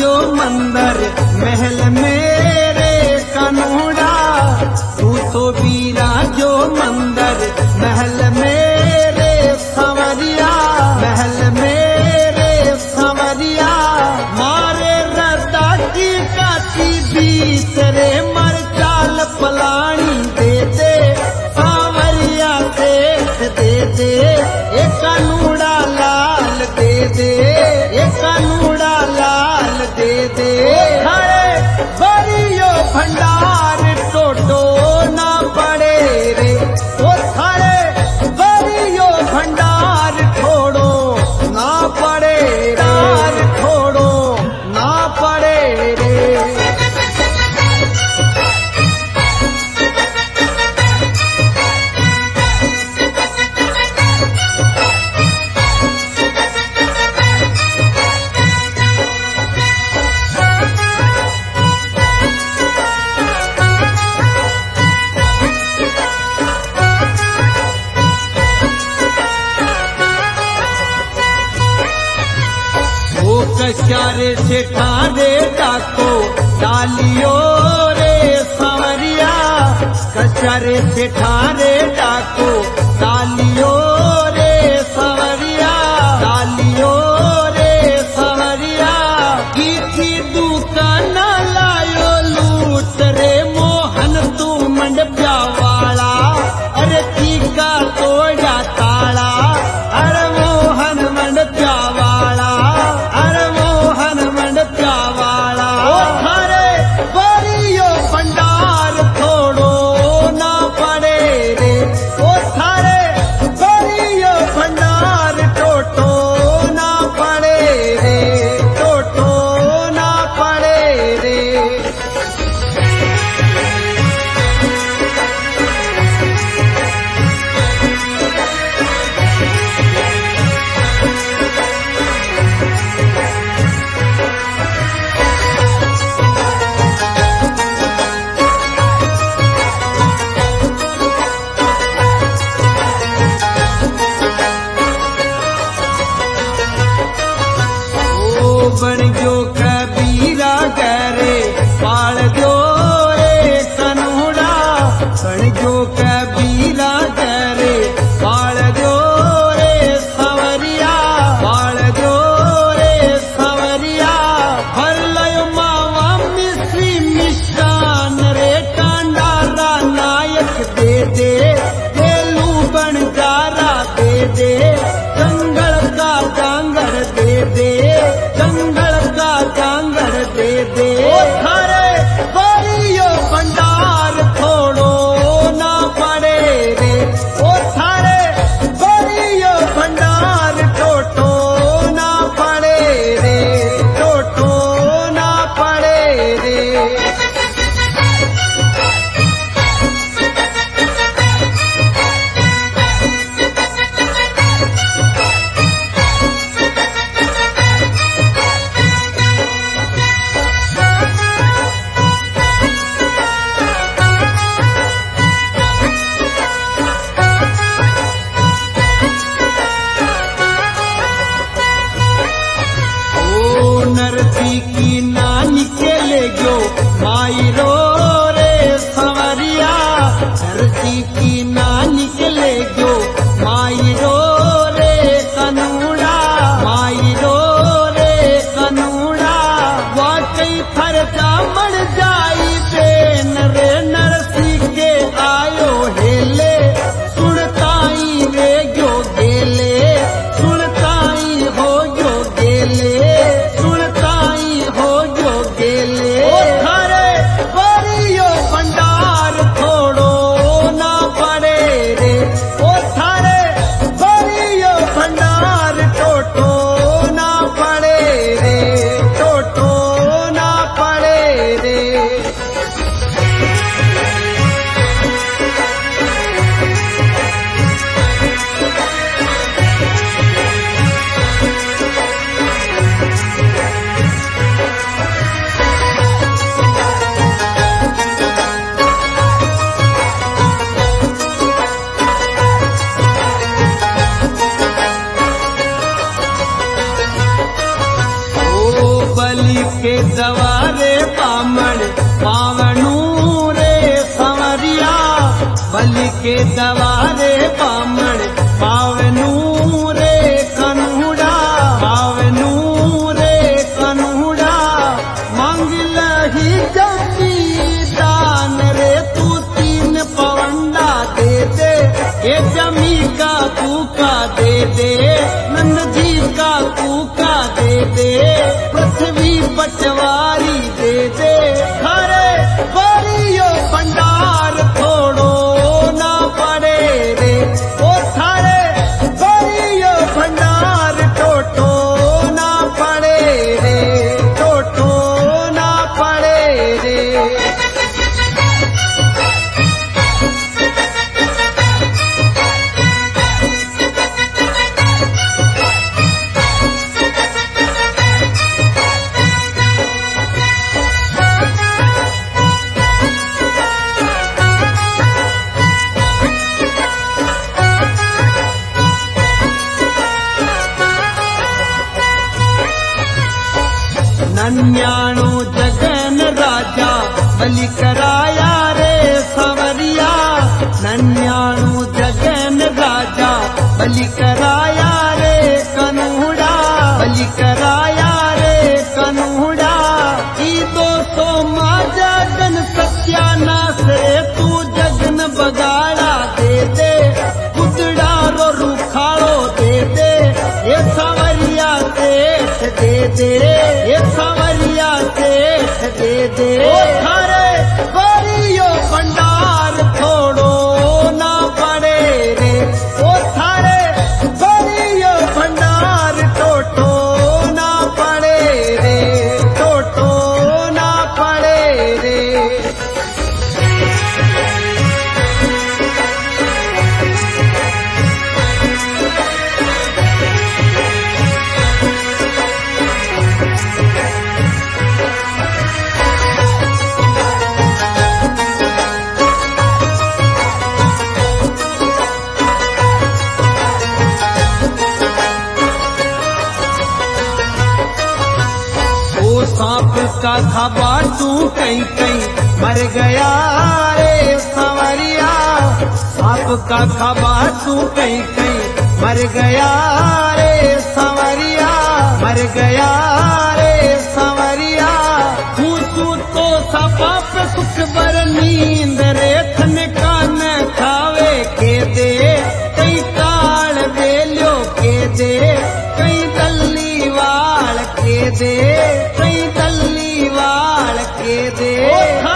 जो मंदिर महल मेरे कनूड़ा, तू तो बीरा जो मंदिर महल मेरे संवरिया, महल मेरे संवरिया। मारे रदा की काटी बीत रे मर चाल पलानी दे दे सांवरिया, दे दे एक कनूड़ा लाल दे दे, एक कनूड़ा लाल दे दे। हरे बड़ियो भंडार टोटो ना पड़े रे, ओ थारे बड़ियो भंडार छोड़ो ना पड़े, डार छोड़ो ना पड़े रे। कचारे से ठारे डाको डालियो रे सांवरिया, कचारे से ठारे डाको डालियो रे सांवरिया, डालियो रे सांवरिया। की दुकान लायो लूट रे मोहन तू मंडपिया वाला, अरे टीका तोड़ा ताला, अरे मोहन मंडपिया वाला, बन जो कबीरा करे पाल जो रे कनूड़ा, बन जो कबीरा करे पाल जो रे सांवरिया, पाल जो रे सांवरिया। भर लयो मावा मिश्री मिशान रे टांडारा नायक दे दे, तेलू बन जारा दे दे, जंगल का जांगर दे दे, जंगल का जांगर दे दे। ओ थारे बड़ियो भंडार छोड़ो ना पड़े रे, ओ थारे बड़ियो भंडार टोटो ना पड़े रे, टोटो ना पड़े रे। नरसी की नानी के ले गयो माई रो रे सांवरिया, नरसी की नानी के ले गयो माई रो रे कनूड़ा, माई रो रे कनूड़ा। वाकई फरजा मर जाई बेन रे नरसी के आयो हेले, सुनताई रे गयो गेले, सुनताई हो गयो गेले, टोटो ना पड़े रे। के दवारे बामण पावनू रे संवरिया बलि के दवारे बामण पावनू रे कन्हुड़ा पावनू रे कन्हुड़ा मांग लही जमी दान रे तू 3 पवंडा दे दे ये जमी का कूका दे दे नंद जी का कूका दे दे पृथ्वी पटवारी दे दे खरे बरियो भंडार थोड़ो ना पड़े रे ओ थारे बरियो भंडार टोटो ना पड़े रे टोटो ना पड़े रे नन्याणु जगन राजा बलि कराया रे संवरिया नन्याणु जगन राजा बलि कराया रे कन्हुड़ा बलि कराया रे कन्हुड़ा ई 200 माँ जगन सत्यानाश रे तू जगन बगाड़ा दे दे कुदड़ा रो रुखाड़ो दे दे ये संवरिया सेठ दे दे ये संवरिया सेठ दे दे ओ थारे बरियो भंडार थोड़ो ना पड़े रे ओ थारे बरियो भंडार टोटो ना पड़े रे टोटो ना पड़े रे सांप का खबा तू कहीं कहीं मर गया रे संवरिया सांप का खबा तू कहीं कहीं मर गया रे संवरिया मर गया रे संवरिया तू तो सपा पे सुख बर नींद रे थन कान खावे के दे कई काल बेलियो के दे कई दल्ली वाल के दे कई दल्ली वाल के दे